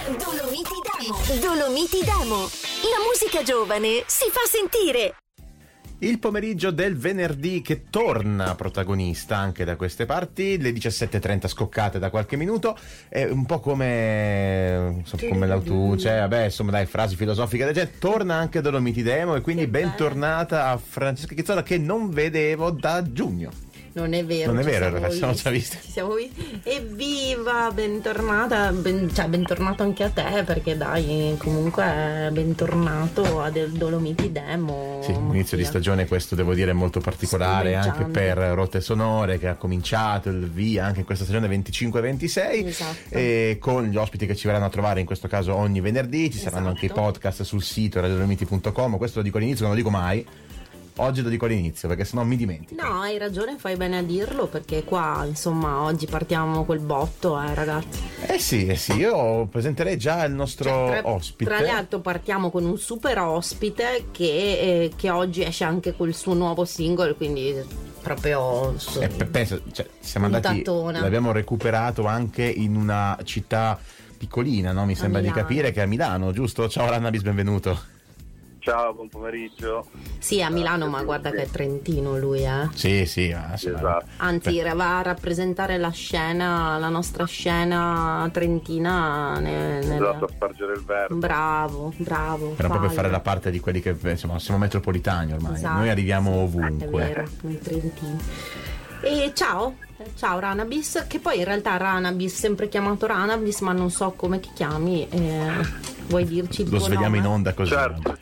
Dolomiti Demo. Dolomiti Demo. La musica giovane si fa sentire. Il pomeriggio del venerdì che torna protagonista anche da queste parti, le 17:30 scoccate da qualche minuto, è un po' come l'autunno, vabbè, insomma, dai, frasi filosofiche del genere. Torna anche Dolomiti Demo e quindi bentornata a Francesca Chizzola, che non vedevo da giugno. Non è vero, ci siamo già visti. Ci siamo visti. Evviva, bentornata, bentornato anche a te, perché dai, comunque bentornato a Dolomiti Demo. Sì, inizio di stagione, questo devo dire è molto particolare anche per Rotte Sonore, che ha cominciato il via anche in questa stagione 25-26, esatto. E con gli ospiti che ci verranno a trovare in questo caso ogni venerdì, ci saranno anche i podcast sul sito radiodolomiti.com. Questo lo dico all'inizio, non lo dico mai. Oggi lo dico all'inizio perché sennò mi dimentico. No, hai ragione, fai bene a dirlo, perché qua insomma oggi partiamo col botto, ragazzi. Sì, io presenterei già il nostro ospite. Tra l'altro partiamo con un super ospite che oggi esce anche col suo nuovo single, quindi proprio penso, siamo andati, l'abbiamo recuperato anche in una città piccolina, no? Mi sembra di capire che è a Milano, giusto? Ciao Rannabis, benvenuto. Ciao, buon pomeriggio. Sì, a Milano, ma guarda che è trentino lui, Sì, esatto. Anzi, va a rappresentare la nostra scena trentina. Esatto, a spargere il verbo. Bravo. Era proprio fare la parte di quelli che, insomma, siamo metropolitani ormai. Esatto. Noi arriviamo ovunque. È vero, in Trentino. E ciao Rannabis, che poi in realtà Rannabis, sempre chiamato Rannabis, ma non so come ti chiami. Vuoi dirci il tuo nome? Lo svegliamo in onda così. Certo.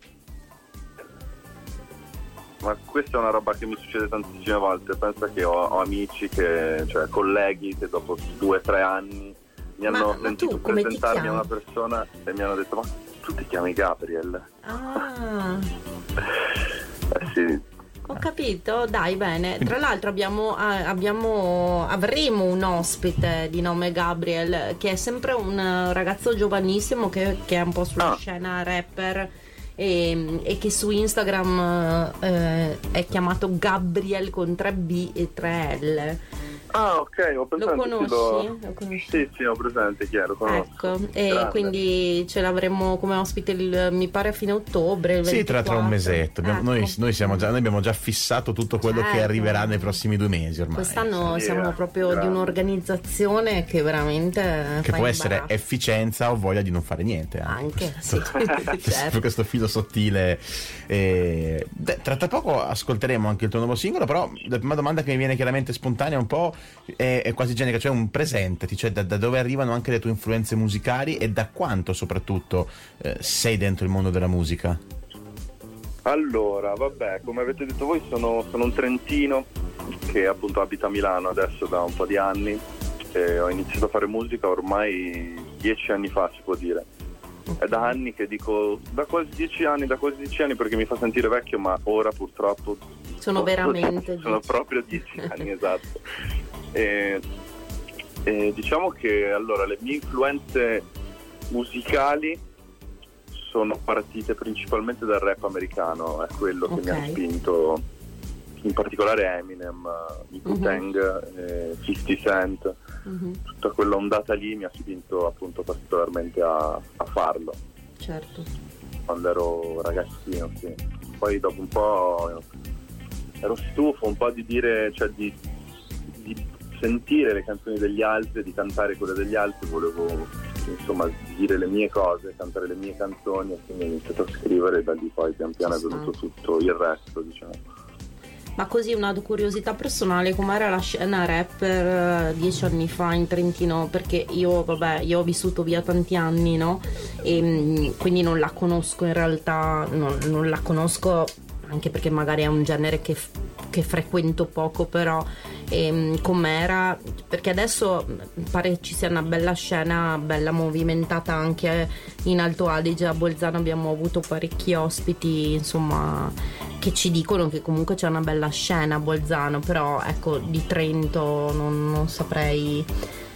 Ma questa è una roba che mi succede tantissime volte. Pensa che ho amici, colleghi che dopo 2 o 3 anni mi hanno sentito presentarmi a una persona e mi hanno detto: ma tu ti chiami Gabriel? Sì. Ho capito, dai, bene. Tra l'altro avremo un ospite di nome Gabriel, che è sempre un ragazzo giovanissimo che è un po' sulla scena rapper e che su Instagram è chiamato Gabriel con 3B e 3L. Ah, ok, ho presente. Lo conosci? Sì, ho presente, chiaro, conosco. Ecco, e quindi ce l'avremo come ospite mi pare a fine ottobre, il 24. Sì, tra un mesetto. Noi abbiamo già fissato tutto quello che arriverà nei prossimi 2 mesi ormai. Quest'anno siamo proprio di un'organizzazione che veramente che può essere efficienza o voglia di non fare niente. Anche sì. Certo. Questo filo sottile. Tra poco ascolteremo anche il tuo nuovo singolo, però la prima domanda che mi viene chiaramente spontanea un po' è quasi generica, cioè un presentati, cioè da dove arrivano anche le tue influenze musicali e da quanto soprattutto sei dentro il mondo della musica. Allora, vabbè, come avete detto voi, sono un trentino che appunto abita a Milano adesso da un po' di anni e ho iniziato a fare musica ormai 10 anni fa, si può dire. È da anni che dico da quasi 10 anni perché mi fa sentire vecchio, ma ora purtroppo sono veramente proprio 10 anni, esatto. E diciamo che allora le mie influenze musicali sono partite principalmente dal rap americano, è quello che mi ha spinto, in particolare Eminem, Wu-Tang, 50 Cent, tutta quella ondata lì mi ha spinto appunto particolarmente a farlo. Certo. Quando ero ragazzino, sì. Poi dopo un po' ero stufo un po' di dire, cioè di sentire le canzoni degli altri, di cantare quelle degli altri, volevo insomma dire le mie cose, cantare le mie canzoni, e quindi ho iniziato a scrivere e da lì poi pian piano è venuto tutto il resto, diciamo. Ma così una curiosità personale, com'era la scena rapper 10 anni fa in Trentino? Perché io ho vissuto via tanti anni, no? E quindi non la conosco in realtà, non la conosco anche perché magari è un genere che frequento poco, però com'era, perché adesso pare ci sia una bella scena, bella movimentata anche in Alto Adige. A Bolzano abbiamo avuto parecchi ospiti, insomma, che ci dicono che comunque c'è una bella scena a Bolzano, però ecco, di Trento non saprei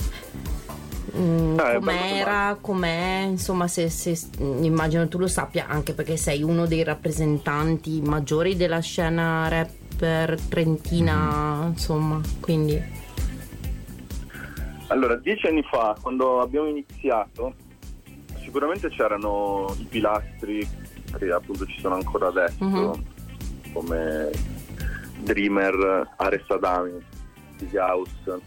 com'è, insomma, se immagino tu lo sappia, anche perché sei uno dei rappresentanti maggiori della scena rapper trentina, insomma, quindi. Allora, 10 anni fa, quando abbiamo iniziato, sicuramente c'erano i pilastri che appunto ci sono ancora adesso, come Dreamer, Ares Adami, Big House,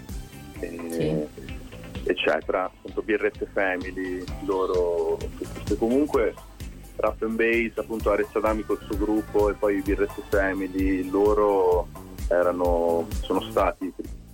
eccetera, appunto Birrette Family, loro comunque Rap and Bass, appunto Ares Adami col suo gruppo e poi Birrette Family, loro sono stati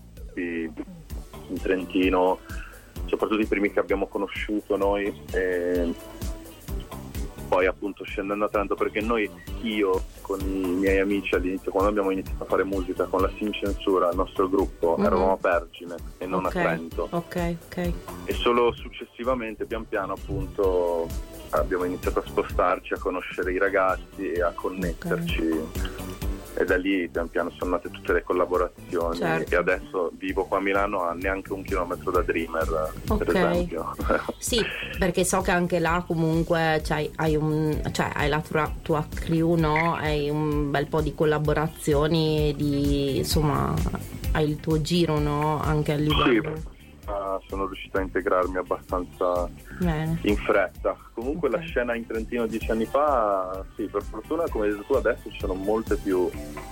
in Trentino, soprattutto i primi che abbiamo conosciuto noi, e poi appunto scendendo a Trento, perché io con i miei amici all'inizio, quando abbiamo iniziato a fare musica con la Sin Censura, il nostro gruppo, eravamo a Pergine e non a Trento. Ok. E solo successivamente, pian piano, appunto, abbiamo iniziato a spostarci, a conoscere i ragazzi e a connetterci. E da lì pian piano sono nate tutte le collaborazioni, e adesso vivo qua a Milano a neanche 1 chilometro da Dreamer, per esempio. Sì, perché so che anche là comunque hai la tua crew, no? Hai un bel po' di collaborazioni, insomma hai il tuo giro, no? Anche a livello. Sì, sono riuscito a integrarmi abbastanza in fretta. Comunque la scena in Trentino 10 anni fa, sì, per fortuna, come hai detto tu, adesso ci sono molte più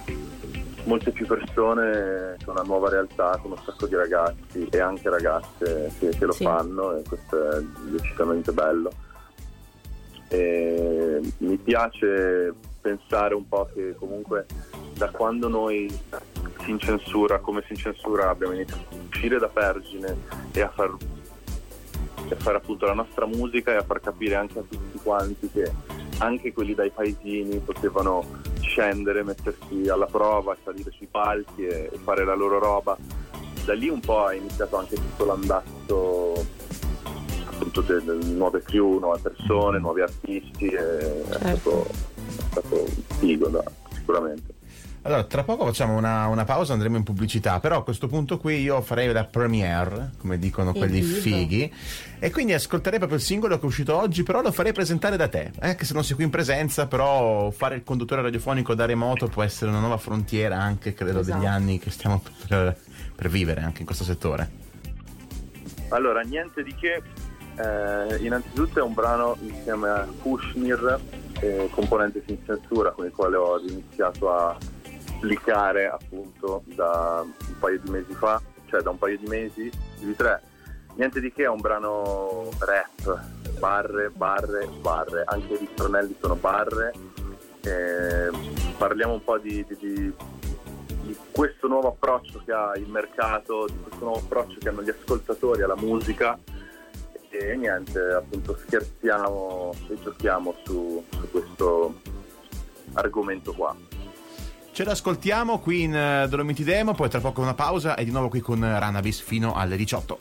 persone, c'è una nuova realtà con un sacco di ragazzi e anche ragazze che lo fanno, e questo è decisamente bello. E mi piace pensare un po' che comunque da quando noi Sin Censura abbiamo iniziato a uscire da Pergine e a far appunto la nostra musica, e a far capire anche a tutti quanti che anche quelli dai paesini potevano scendere, mettersi alla prova, salire sui palchi e fare la loro roba. Da lì un po' è iniziato anche tutto l'andazzo appunto delle nuove crew, nuove persone, nuovi artisti, e è stato figo, sicuramente. Allora, tra poco facciamo una pausa, andremo in pubblicità, però a questo punto qui io farei la premiere, come dicono quelli fighi, e quindi ascolterei proprio il singolo che è uscito oggi, però lo farei presentare da te, che se non sei qui in presenza, però fare il conduttore radiofonico da remoto può essere una nuova frontiera anche, credo, degli anni che stiamo per vivere anche in questo settore. Allora, niente di che, innanzitutto è un brano insieme a Kushnir, componente Sin Censura, con il quale ho iniziato a applicare appunto da un paio di mesi fa, cioè da un paio di mesi, di 3. Niente di che, è un brano rap, barre, anche i ritornelli sono barre. Parliamo un po' di questo nuovo approccio che ha il mercato, di questo nuovo approccio che hanno gli ascoltatori alla musica, e niente, appunto scherziamo e giochiamo su questo argomento qua. Ce l'ascoltiamo qui in Dolomiti Demo, poi tra poco una pausa e di nuovo qui con Ranabis fino alle 18.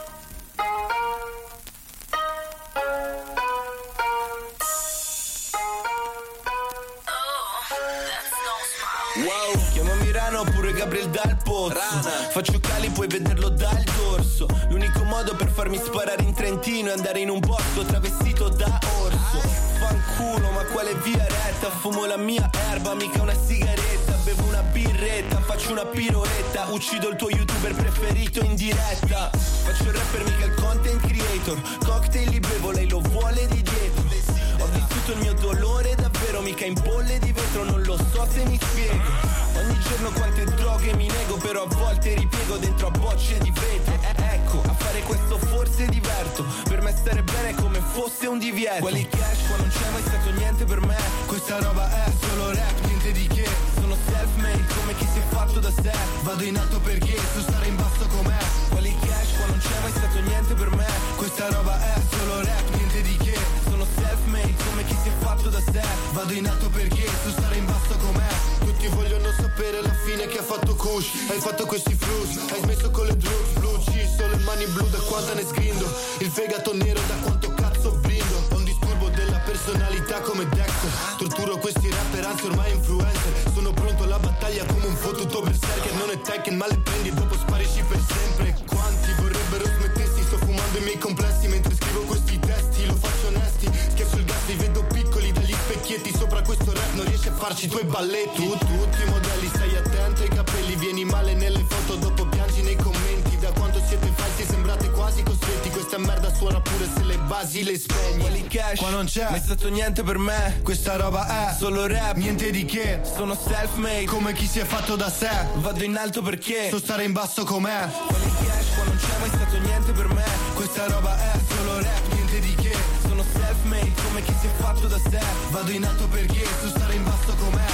Wow, chiamami Rana oppure Gabriel dal Pozzo. Faccio cali, puoi vederlo dal dorso. L'unico modo per farmi sparare in Trentino è andare in un bosco travestito da orso. Fanculo, ma quale via retta? Fumo la mia erba, mica una sigaretta. Bevo una birretta, faccio una piroetta. Uccido il tuo youtuber preferito in diretta. Faccio il rapper, mica il content creator. Cocktail li bevo, lei lo vuole di dietro. Ho vissuto il mio dolore davvero, mica in bolle di vetro, non lo so se mi spiego. Ogni giorno quante droghe mi nego, però a volte ripiego dentro a bocce di vetro. Ecco, a fare questo forse diverto, per me stare bene è come fosse un divieto. Quelli cash qua non c'è mai stato niente per me. Questa roba è solo rap, niente di che. Sono self-made come chi si è fatto da sé. Vado in alto perché so stare in basso com'è. Quelli cash qua non c'è mai stato niente per me. Questa roba è solo rap, niente di che. Sono self-made come chi si è fatto da sé. Vado in alto perché so stare in basso com'è. Tutti vogliono sapere la fine che ha fatto Kush. Hai fatto questi flus, hai smesso con le drugs. Blue cheese, solo le mani blu da quanta ne sgrindo. Il fegato nero da quanto cazzo brindo. Ho un disturbo della personalità come Dexter. Torturo questi rapper, anzi ormai influencer. Sono pronto alla battaglia come un fottuto berserker. Non è Tekken ma le prendi e dopo sparisci per sempre. Quanti vorrebbero smettersi, sto fumando i miei complessi mentre scrivo questi testi, lo faccio onesti. Scherzo il gas, li vedo piccoli dagli specchietti. Sopra questo rap non riesci a farci i tuoi balletti. Tutti i modelli, stai attento ai capelli. Vieni male nelle foto, dopo piangi nei commenti. Da quanto siete falsi sembrate quasi quasi costretti. Questa merda suona pure se le basi le spegni. Quelli cash, qua non c'è, mai stato niente per me. Questa roba è solo rap, niente di che. Sono self-made, come chi si è fatto da sé. Vado in alto perché so stare in basso com'è. Quelli cash, qua non c'è mai stato niente per me. Questa roba è solo rap, niente di che. Sono self-made, come chi si è fatto da sé. Vado in alto perché so stare in basso com'è.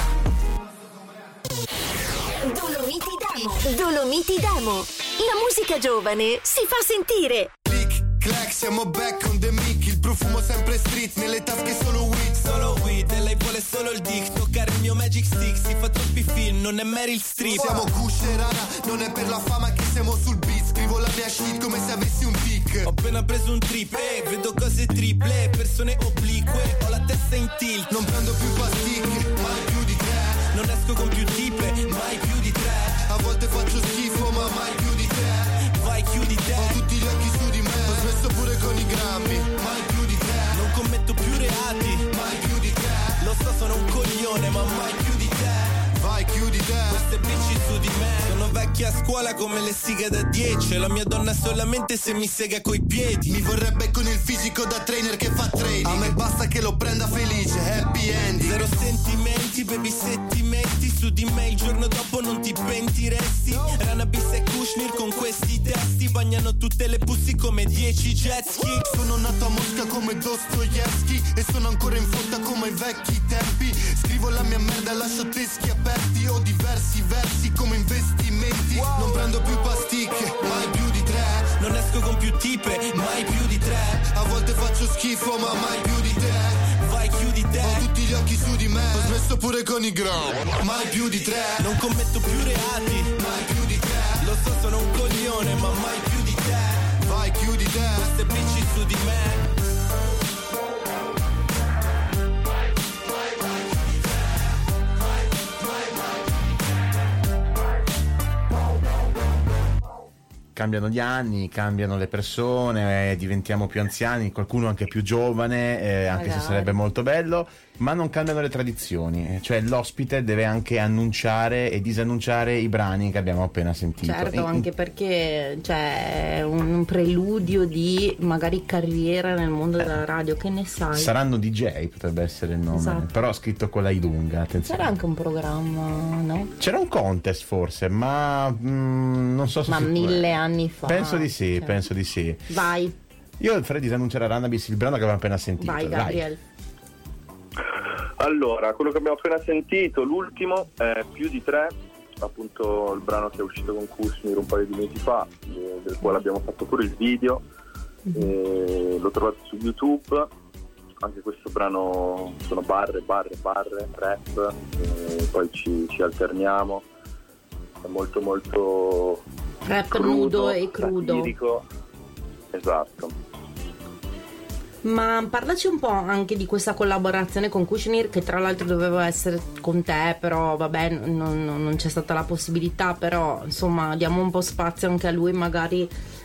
Dolomiti Demo. Dolomiti Demo. La musica giovane si fa sentire. Click, clack, siamo back on the mic. Il profumo sempre street, nelle tasche solo weed. Solo weed, e lei vuole solo il dick. Toccare il mio magic stick, si fa troppi film, non è Meryl Streep. Siamo Kush e Rana, non è per la fama che siamo sul beat. Scrivo la mia shit come se avessi un tic. Ho appena preso un trip, vedo cose triple. Persone oblique, ho la testa in tilt. Non prendo più pasticche, mai più di te. Non esco con più tipe, mai più di tre. A volte faccio schifo ma mai più di te. Vai chiudi te. Ho tutti gli occhi su di me. Ho smesso pure con i grammi, mai più di te. Non commetto più reati, mai più di te. Lo so sono un coglione ma mai più di te. Vai chiudi te. Queste bici su di me. Sono vecchia a scuola come le sighe da 10. La mia donna solamente se mi sega coi piedi. Mi vorrebbe con il fisico da trainer che fa trading. A me basta che lo prenda felice, happy ending. Zero sentimenti, baby se ti metti su di me il giorno dopo non ti pentiresti. Rana Bis e Kushner con questi testi bagnano tutte le pussy come 10 jet ski. Sono nato a Mosca come Dostoevsky e sono ancora in fotta come ai vecchi tempi. Scrivo la mia merda e lascio teschi aperti. Ho diversi versi come investimenti. Non prendo più pasticche, mai più di tre. Non esco con più tipe, mai più di tre. A volte faccio schifo ma mai più di te. Vai chiudi te. Ho tutti gli occhi su di me. Ho smesso pure con i gram, mai più di tre. Non commetto più reati, mai più di te. Lo so sono un coglione ma mai più di te. Vai chiudi te. Queste bici su di me. Cambiano gli anni, cambiano le persone, diventiamo più anziani, qualcuno anche più giovane, anche se sarebbe molto bello, ma non cambiano le tradizioni, cioè l'ospite deve anche annunciare e disannunciare i brani che abbiamo appena sentito. Certo, anche perché c'è un preludio di magari carriera nel mondo della radio, che ne sai? Saranno DJ, potrebbe essere il nome, esatto. Però scritto con la I lunga, attenzione. C'era anche un programma, no? C'era un contest forse, ma non so se... Ma 1000 anni fa. Penso di sì, cioè. penso di sì. Vai. Io farei disannunciare a Ranabis il brano che abbiamo appena sentito. Vai, Gabriel. Allora, quello che abbiamo appena sentito, l'ultimo, è Più di tre, appunto il brano che è uscito con Kushner un paio di mesi fa, del quale abbiamo fatto pure il video, lo trovate su YouTube. Anche questo brano sono barre, rap, poi ci alterniamo, è molto molto rap crudo, nudo e crudo. satirico. Esatto. Ma parlaci un po' anche di questa collaborazione con Kushner, che tra l'altro doveva essere con te, però vabbè non c'è stata la possibilità, però insomma diamo un po' spazio anche a lui magari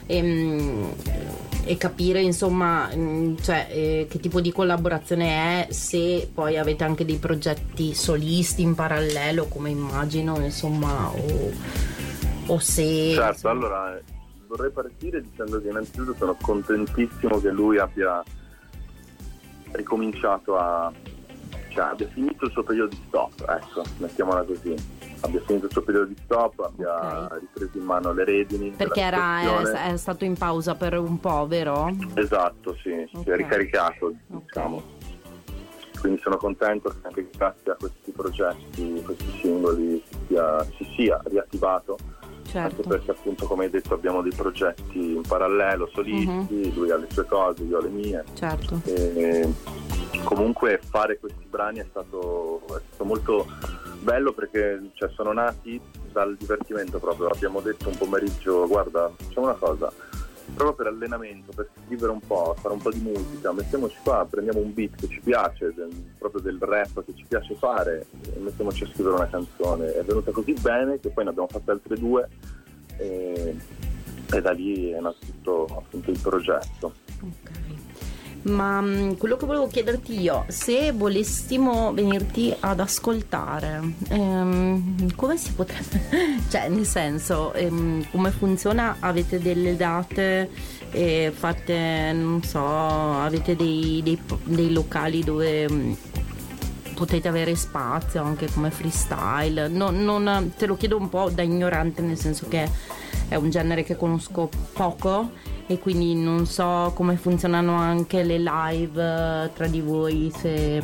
e capire insomma che tipo di collaborazione è, se poi avete anche dei progetti solisti in parallelo, come immagino, insomma, o se... Certo, allora vorrei partire dicendo che innanzitutto sono contentissimo che lui abbia ricominciato abbia finito il suo periodo di stop, ecco, mettiamola così, abbia finito il suo periodo di stop, abbia ripreso in mano le redini, perché è stato in pausa per un po', vero? Esatto, sì, si è ricaricato, diciamo. Quindi sono contento che anche grazie a questi progetti, questi singoli si sia riattivato. Certo. Anche perché appunto, come hai detto, abbiamo dei progetti in parallelo, solisti, lui ha le sue cose, io ho le mie. Certo. E comunque fare questi brani è stato molto bello, perché sono nati dal divertimento proprio. Abbiamo detto un pomeriggio, guarda, facciamo una cosa, proprio per allenamento, per scrivere un po', fare un po' di musica, mettiamoci qua, prendiamo un beat che ci piace, proprio del rap che ci piace fare, e mettiamoci a scrivere una canzone. È venuta così bene che poi ne abbiamo fatte altre due e da lì è nato tutto appunto il progetto. Ok. Ma quello che volevo chiederti io, se volessimo venirti ad ascoltare, come si potrebbe, cioè nel senso, come funziona? Avete delle date, fate, non so, avete dei locali dove potete avere spazio anche come freestyle? Non te lo chiedo un po' da ignorante, nel senso che è un genere che conosco poco e quindi non so come funzionano anche le live tra di voi, se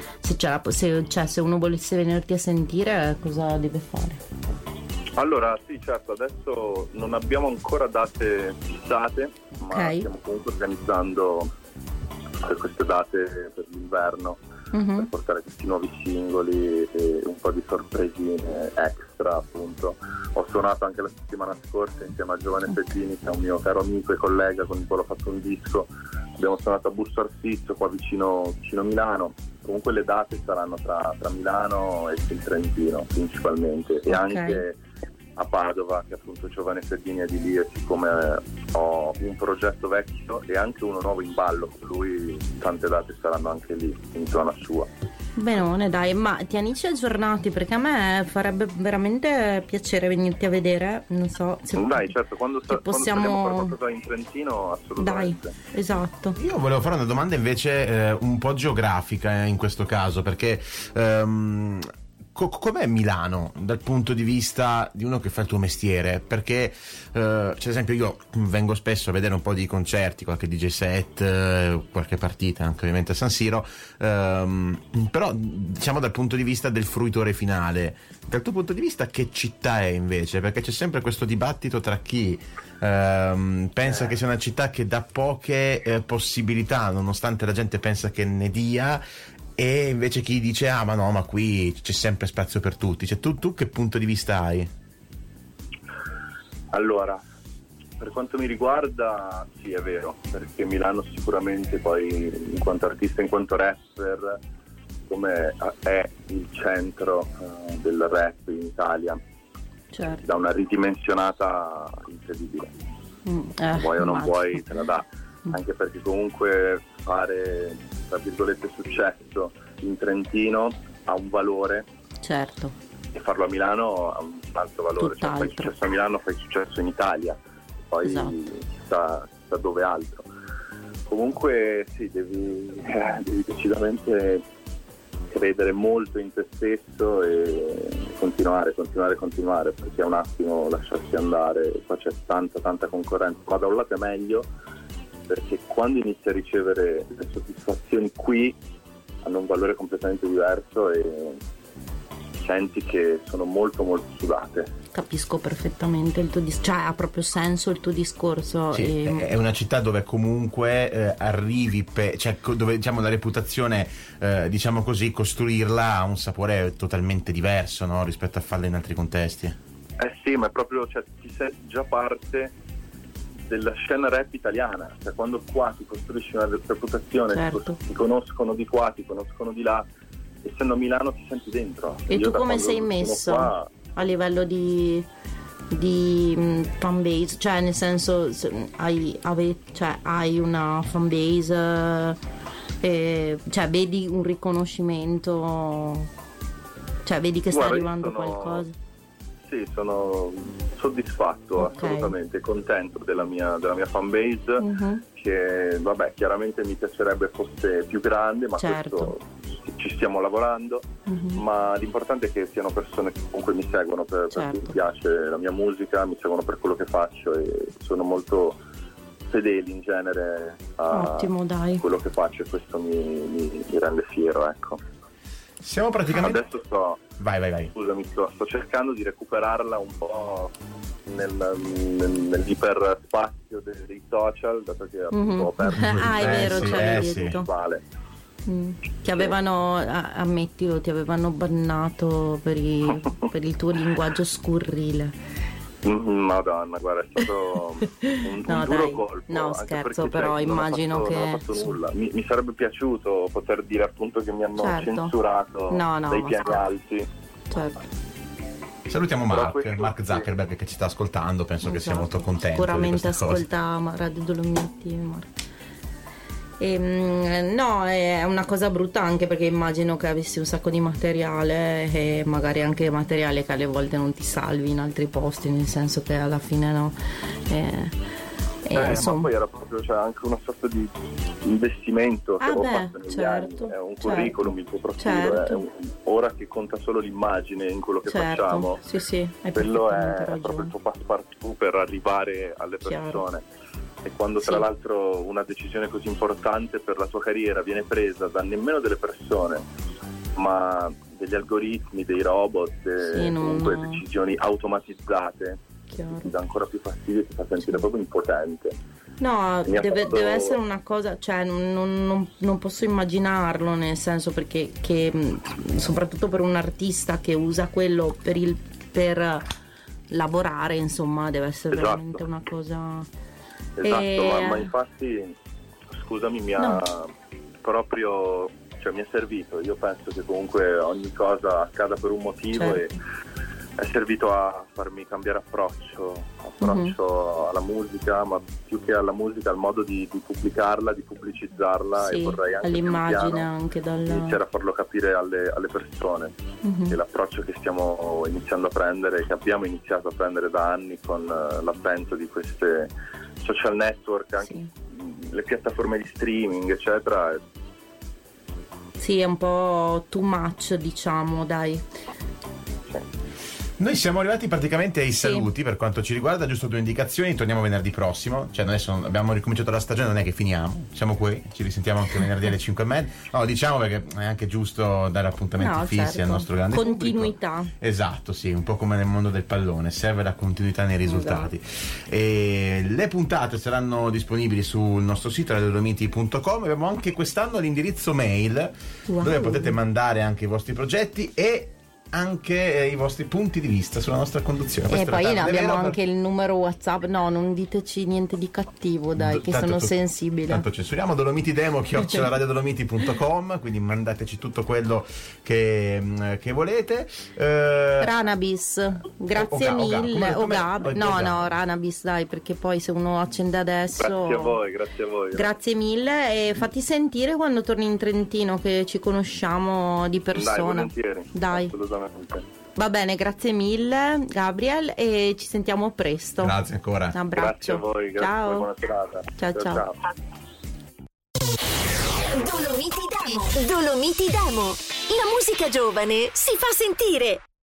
uno volesse venirti a sentire cosa deve fare. Allora sì, certo, adesso non abbiamo ancora date fissate, ma stiamo comunque organizzando per queste date per l'inverno, per portare questi nuovi singoli e un po' di sorpresine extra, appunto. Ho suonato anche la settimana scorsa insieme a Giovane Fezzini, che è un mio caro amico e collega con il quale ho fatto un disco. Abbiamo suonato a Busto Arsizio, qua vicino Milano. Comunque le date saranno tra Milano e il Trentino principalmente, e anche a Padova, che appunto Giovane Fezzini è di lì, e siccome ho un progetto vecchio e anche uno nuovo in ballo con lui, tante date saranno anche lì in zona sua. Benone, dai, ma tienici aggiornati, perché a me farebbe veramente piacere venirti a vedere, non so se dai, certo, quando possiamo fare qualcosa in Trentino, assolutamente. Dai, esatto. Io volevo fare una domanda invece un po' geografica in questo caso, perché com'è Milano dal punto di vista di uno che fa il tuo mestiere? Perché c'è esempio, io vengo spesso a vedere un po' di concerti, qualche DJ set, qualche partita anche ovviamente a San Siro, però diciamo dal punto di vista del fruitore finale, dal tuo punto di vista che città è invece? Perché c'è sempre questo dibattito tra chi pensa che sia una città che dà poche possibilità, nonostante la gente pensa che ne dia, e invece chi dice ma no, ma qui c'è sempre spazio per tutti. Cioè tu che punto di vista hai? Allora, per quanto mi riguarda sì, è vero, perché Milano sicuramente poi in quanto artista, in quanto rapper, come è il centro del rap in Italia, certo, da una ridimensionata incredibile. Vuoi o non vuoi te la dà, anche perché comunque fare tra virgolette successo in Trentino ha un valore, certo, e farlo a Milano ha un altro valore. Cioè, fai successo a Milano, fai successo in Italia, poi sta dove altro. Comunque sì, devi decisamente credere molto in te stesso e continuare, perché è un attimo lasciarsi andare. Qua c'è tanta concorrenza, ma da un lato è meglio, perché quando inizi a ricevere le soddisfazioni qui hanno un valore completamente diverso e senti che sono molto sudate. Capisco perfettamente il tuo cioè ha proprio senso il tuo discorso. Sì, è una città dove comunque arrivi, cioè dove diciamo la reputazione, diciamo così, costruirla ha un sapore totalmente diverso, no? Rispetto a farla in altri contesti. Sì, ma è proprio, cioè, ti sei già parte della scena rap italiana, cioè quando qua ti costruisci una reputazione, certo, ti conoscono di qua, ti conoscono di là, essendo a Milano ti senti dentro. E io tu come sei messo qua, a livello di fanbase, cioè nel senso hai una fanbase, cioè vedi un riconoscimento, cioè vedi che sta arrivando qualcosa? Sì, sono soddisfatto, assolutamente contento della mia fanbase, che vabbè, chiaramente mi piacerebbe fosse più grande, ma certo, questo ci stiamo lavorando, ma l'importante è che siano persone che comunque mi seguono per cui mi piace la mia musica, mi seguono per quello che faccio e sono molto fedeli in genere a quello che faccio, e questo mi rende fiero, ecco. Siamo praticamente... Adesso Vai. Scusami, sto cercando di recuperarla un po' nell'iperspazio dei social, dato che appunto ho perso è vero, sì, detto. Ti avevano, ammettilo, ti avevano bannato per il tuo linguaggio scurrile. Madonna, guarda, è stato un duro colpo. No, scherzo, però immagino che non ho fatto nulla. Mi sarebbe piaciuto poter dire appunto che mi hanno censurato dai piani alti. Certo. Salutiamo Mark Zuckerberg che ci sta ascoltando, penso che sia molto contento. Sicuramente ascolta Radio Dolomiti, Mark. No, è una cosa brutta anche perché immagino che avessi un sacco di materiale e magari anche materiale che alle volte non ti salvi in altri posti, nel senso che alla fine no. Ma poi era proprio, cioè, anche una sorta di investimento che ho fatto negli anni. È un curriculum, il tuo profilo, è ora che conta solo l'immagine in quello che facciamo. Sì, quello è proprio il tuo passepartout per arrivare alle persone. E quando tra l'altro una decisione così importante per la tua carriera viene presa da nemmeno delle persone, ma degli algoritmi, dei robot, comunque decisioni automatizzate, ti dà ancora più fastidio e ti fa sentire proprio impotente. No, deve essere una cosa, cioè non posso immaginarlo, nel senso perché soprattutto per un artista che usa quello per lavorare, insomma, deve essere veramente una cosa. Esatto, ma infatti, scusami, mi ha proprio, cioè mi è servito. Io penso che comunque ogni cosa accada per un motivo e è servito a farmi cambiare approccio alla musica, ma più che alla musica, al modo di pubblicarla, di pubblicizzarla, e vorrei anche all'immagine anche iniziare a farlo capire alle persone che l'approccio che stiamo iniziando a prendere, che abbiamo iniziato a prendere da anni con l'avvento di queste social network, anche le piattaforme di streaming, eccetera. Sì, è un po' too much, diciamo, dai. Noi siamo arrivati praticamente ai saluti per quanto ci riguarda, giusto 2 indicazioni, torniamo venerdì prossimo, cioè adesso abbiamo ricominciato la stagione, non è che finiamo, siamo qui, ci risentiamo anche venerdì alle 5:30, no, diciamo perché è anche giusto dare appuntamenti fissi al nostro grande continuità pubblico. Esatto, sì, un po' come nel mondo del pallone, serve la continuità nei risultati. E le puntate saranno disponibili sul nostro sito radiodolomiti.com. Abbiamo anche quest'anno l'indirizzo mail dove potete mandare anche i vostri progetti e anche i vostri punti di vista sulla nostra conduzione. E poi abbiamo anche il numero WhatsApp. No, non diteci niente di cattivo, dai, che sono sensibile. Tanto censuriamo. dolomitidemo@radiodolomiti.com, quindi mandateci tutto quello che volete. Ranabis, grazie mille. No, Ranabis, dai, perché poi se uno accende adesso. Grazie a voi. Grazie mille, e fatti sentire quando torni in Trentino, che ci conosciamo di persona. Dai, volentieri. Dai. Assolutamente. Va bene, grazie mille Gabriel, e ci sentiamo presto. Grazie ancora. Un abbraccio. Grazie a voi, ciao. Buona serata. Ciao. Dolomiti Demo. La musica giovane si fa sentire.